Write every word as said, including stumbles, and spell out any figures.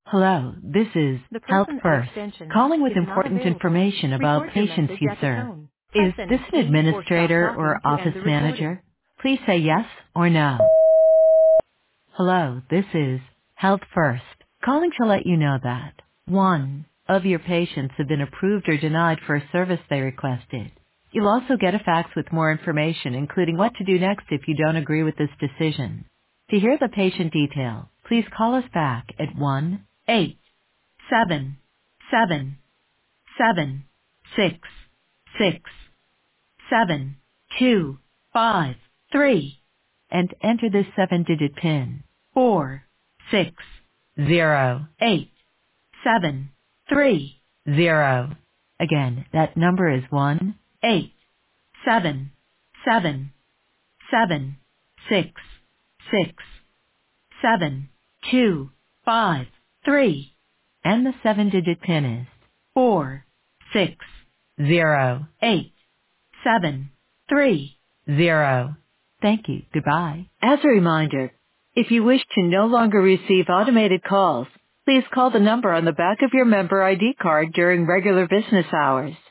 Hello, this is The Health person at First, extension calling with is not important available. information about Record your patients message you at the serve. tone. Press Is this any an key or stop administrator or talking to end office the recording. manager? Please say yes or no. Hello, this is Health First, calling to let you know that one of your patients have been approved or denied for a service they requested. You'll also get a fax with more information, including what to do next if you don't agree with this decision. To hear the patient detail, please call us back at one eight seven seven seven six six seven two five three and enter this seven-digit PIN. Four six zero eight seven three zero. Again, that number is one eight seven seven seven six six seven two five three, and the seven-digit PIN is four six zero eight seven three zero. Thank you. Goodbye. As a reminder, if you wish to no longer receive automated calls, please call the number on the back of your member I D card during regular business hours.